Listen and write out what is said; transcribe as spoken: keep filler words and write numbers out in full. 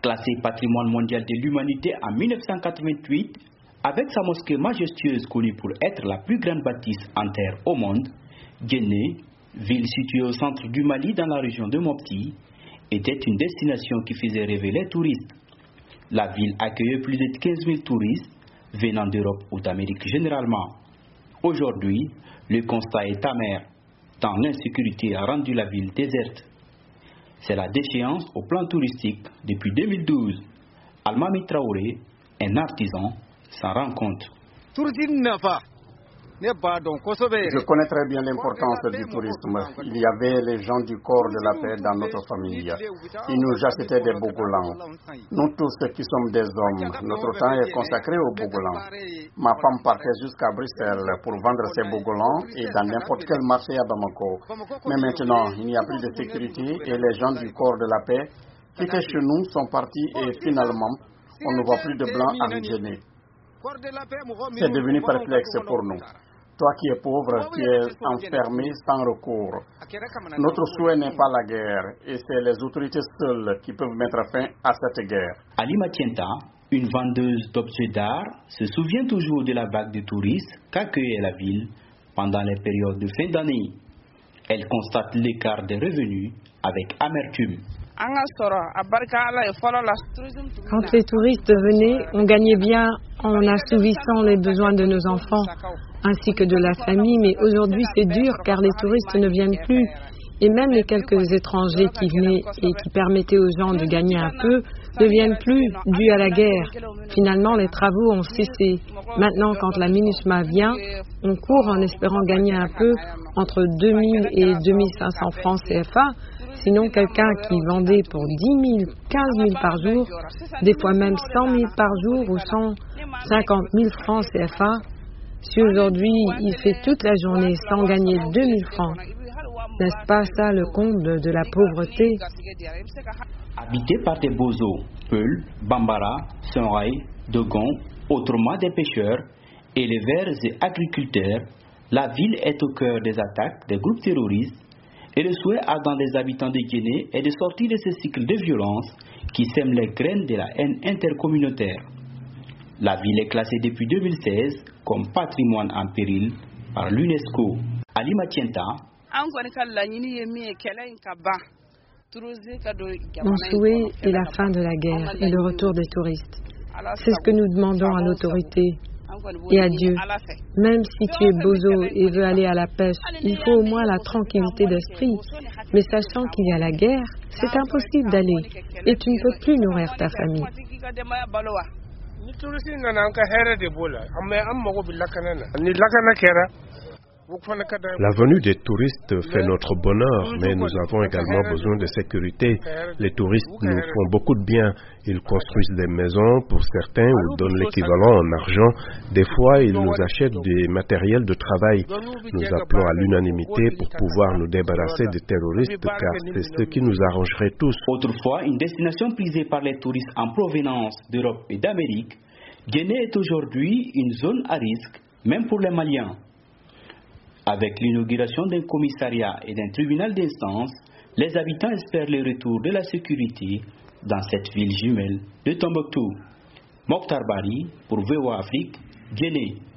Classée patrimoine mondial de l'humanité en mille neuf cent quatre-vingt-huit, avec sa mosquée majestueuse connue pour être la plus grande bâtisse en terre au monde, Guéné, ville située au centre du Mali dans la région de Mopti, était une destination qui faisait rêver les touristes. La ville accueillait plus de quinze mille touristes venant d'Europe ou d'Amérique généralement. Aujourd'hui, le constat est amer, tant l'insécurité a rendu la ville déserte. C'est la déchéance au plan touristique depuis deux mille douze. Almami Traoré, un artisan, s'en rend compte. Je connais très bien l'importance du tourisme. Il y avait les gens du corps de la paix dans notre famille. Ils nous achetaient des bogolans. Nous tous qui sommes des hommes, notre temps est consacré aux bogolans. Ma femme partait jusqu'à Bruxelles pour vendre ses bogolans et dans n'importe quel marché à Bamako. Mais maintenant, il n'y a plus de sécurité et les gens du corps de la paix qui étaient chez nous sont partis et finalement, on ne voit plus de blancs à Guinée. C'est devenu perplexe pour nous. Toi qui es pauvre, tu es enfermé sans recours. Notre souhait n'est pas la guerre et c'est les autorités seules qui peuvent mettre fin à cette guerre. Ali Matienta, une vendeuse d'objets d'art, se souvient toujours de la vague de touristes qu'accueillait la ville pendant les périodes de fin d'année. Elle constate l'écart des revenus avec amertume. Quand les touristes venaient, on gagnait bien en assouvissant les besoins de nos enfants ainsi que de la famille, mais aujourd'hui c'est dur car les touristes ne viennent plus et même les quelques étrangers qui venaient et qui permettaient aux gens de gagner un peu ne viennent plus dû à la guerre. Finalement, les travaux ont cessé. Maintenant, quand la MINUSMA vient, on court en espérant gagner un peu entre deux mille et deux mille cinq cents francs C F A. Sinon, quelqu'un qui vendait pour dix mille, quinze mille par jour, des fois même cent mille par jour ou cent cinquante mille francs C F A, si aujourd'hui il fait toute la journée sans gagner deux mille francs, n'est-ce pas ça le comble de la pauvreté? Habitée par des bozos, Peuls, Bambara, Sonrai, Dogon, autrement des pêcheurs, éleveurs et agriculteurs, la ville est au cœur des attaques des groupes terroristes et le souhait ardent des habitants de Guinée est de sortir de ce cycle de violence qui sème les graines de la haine intercommunautaire. La ville est classée depuis deux mille seize comme patrimoine en péril par l'UNESCO. Ali Matienta. Mon souhait est la fin de la guerre et le retour des touristes. C'est ce que nous demandons à l'autorité et à Dieu. Même si tu es bozo et veux aller à la pêche, il faut au moins la tranquillité d'esprit. Mais sachant qu'il y a la guerre, c'est impossible d'aller et tu ne peux plus nourrir ta famille. La venue des touristes fait notre bonheur, mais nous avons également besoin de sécurité. Les touristes nous font beaucoup de bien. Ils construisent des maisons pour certains ou donnent l'équivalent en argent. Des fois, ils nous achètent des matériels de travail. Nous appelons à l'unanimité pour pouvoir nous débarrasser des terroristes, car c'est ce qui nous arrangerait tous. Autrefois, une destination prisée par les touristes en provenance d'Europe et d'Amérique, Guinée est aujourd'hui une zone à risque, même pour les Maliens. Avec l'inauguration d'un commissariat et d'un tribunal d'instance, les habitants espèrent le retour de la sécurité dans cette ville jumelle de Tombouctou. Mokhtar Bari pour V O A Afrique, Guinée.